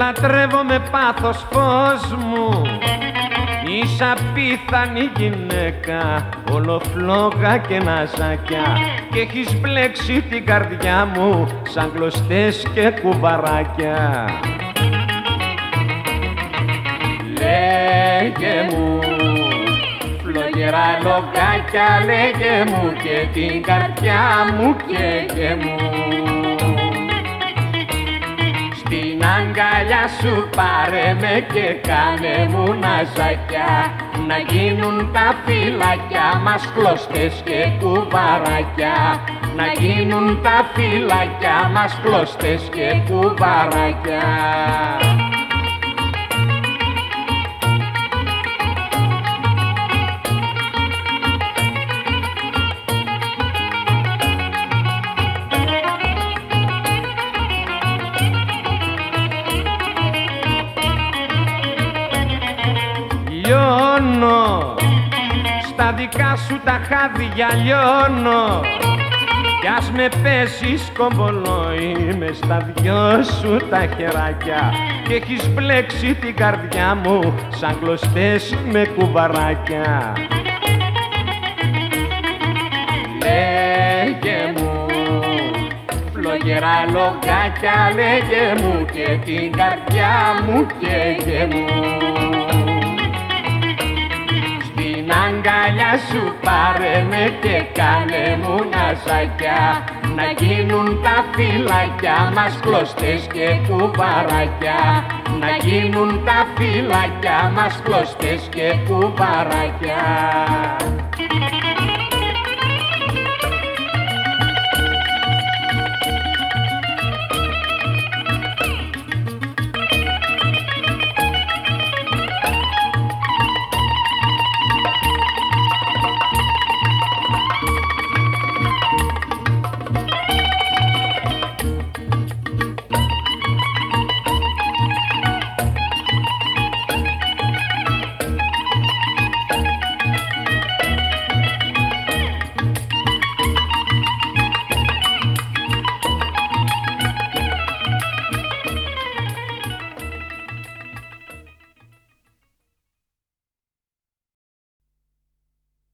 λατρεύω με πάθος, φως μου. Είσαι απίθανη γυναίκα, όλο φλόγα και ναζάκια, και έχεις μπλέξει την καρδιά μου σαν κλωστές και κουβαράκια. Λέγε μου, φλογερά λογάκια, λέγε μου και την καρδιά μου καίγε μου. Στην αγκαλιά σου πάρε με και κάνε μου ναζάκια, να γίνουν τα φυλάκια μας κλωστές και κουβαράκια, να γίνουν τα φυλάκια μας κλωστές και κουβαράκια. Λιώνω, στα δικά σου τα χάδια λιώνω, κι ας με πέσεις κομπολόι μες στα δυο σου τα χεράκια, και έχεις μπλέξει την καρδιά μου σαν κλωστές με κουβαράκια. Λέγε μου, φλογερά λογάκια, λέγε μου και την καρδιά μου καίγε μου. Στην αγκαλιά σου πάρε με και κάνε μου ναζάκια, να γίνουν τα φυλάκια μας κλωστές και κουβαράκια, να γίνουν τα φυλάκια μας κλωστές και κουβαράκια.